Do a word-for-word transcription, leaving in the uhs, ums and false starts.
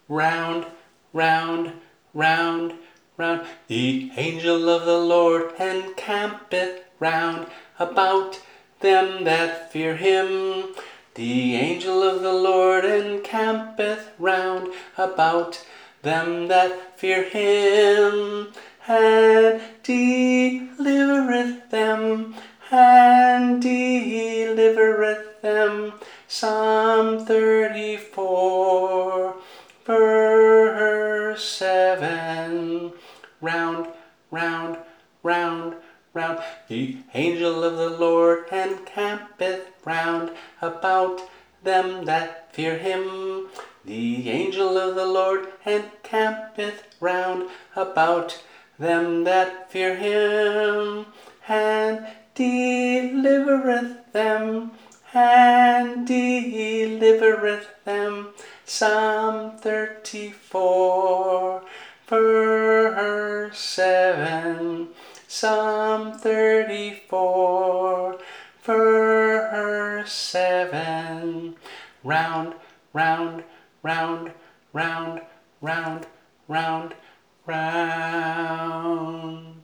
round, round, round, round. The angel of the Lord encampeth round about them that fear him. The angel of the Lord encampeth round about them that fear him, and delivereth them, and delivereth them. Psalm thirty-four, verse seven. Round, round, round, round. The angel of the Lord encampeth round about them that fear him. The angel of the Lord encampeth round about them that fear him, and delivereth them, and delivereth them. Psalm thirty-four, verse seven. Psalm thirty-four, verse seven. Round, round, round, round, round, round, round.